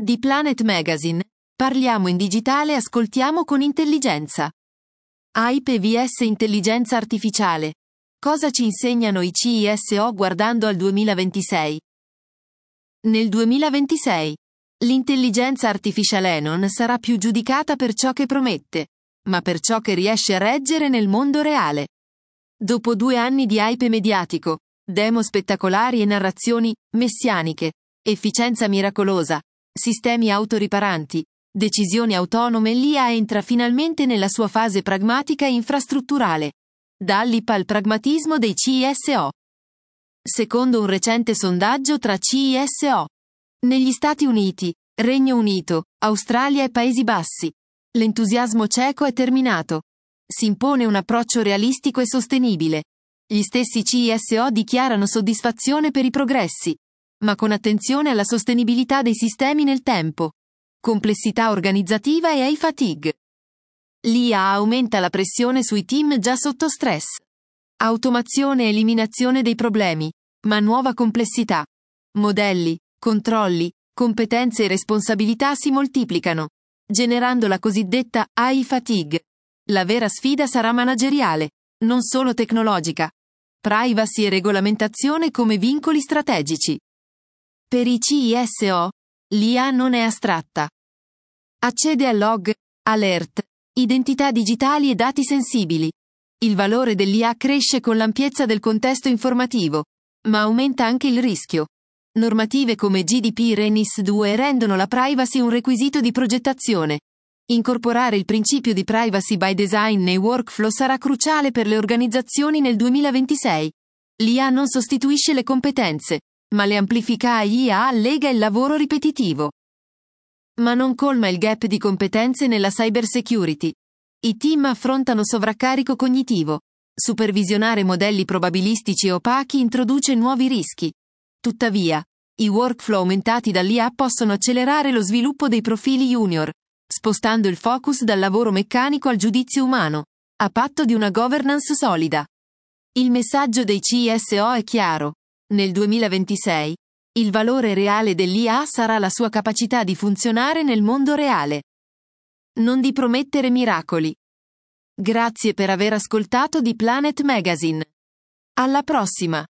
Di Planet Magazine. Parliamo in digitale e ascoltiamo con intelligenza. Hype vs intelligenza artificiale. Cosa ci insegnano i CISO guardando al 2026? Nel 2026, l'intelligenza artificiale non sarà più giudicata per ciò che promette, ma per ciò che riesce a reggere nel mondo reale. Dopo 2 anni di hype mediatico, demo spettacolari e narrazioni messianiche, efficienza miracolosa, sistemi autoriparanti, decisioni autonome, l'IA entra finalmente nella sua fase pragmatica e infrastrutturale. Dall'IP al pragmatismo dei CISO. Secondo un recente sondaggio tra CISO. Negli Stati Uniti, Regno Unito, Australia e Paesi Bassi, l'entusiasmo cieco è terminato. Si impone un approccio realistico e sostenibile. Gli stessi CISO dichiarano soddisfazione per i progressi, ma con attenzione alla sostenibilità dei sistemi nel tempo. Complessità organizzativa e AI fatigue. L'IA aumenta la pressione sui team già sotto stress. Automazione e eliminazione dei problemi, ma nuova complessità. Modelli, controlli, competenze e responsabilità si moltiplicano, generando la cosiddetta AI fatigue. La vera sfida sarà manageriale, non solo tecnologica. Privacy e regolamentazione come vincoli strategici. Per i CISO, l'IA non è astratta. Accede a log, alert, identità digitali e dati sensibili. Il valore dell'IA cresce con l'ampiezza del contesto informativo, ma aumenta anche il rischio. Normative come GDPR e NIS2 rendono la privacy un requisito di progettazione. Incorporare il principio di privacy by design nei workflow sarà cruciale per le organizzazioni nel 2026. L'IA non sostituisce le competenze, ma le amplifica. IA allega il lavoro ripetitivo. Ma non colma il gap di competenze nella cybersecurity. I team affrontano sovraccarico cognitivo. Supervisionare modelli probabilistici e opachi introduce nuovi rischi. Tuttavia, i workflow aumentati dall'IA possono accelerare lo sviluppo dei profili junior, spostando il focus dal lavoro meccanico al giudizio umano, a patto di una governance solida. Il messaggio dei CISO è chiaro. Nel 2026, il valore reale dell'IA sarà la sua capacità di funzionare nel mondo reale. Non di promettere miracoli. Grazie per aver ascoltato di Planet Magazine. Alla prossima!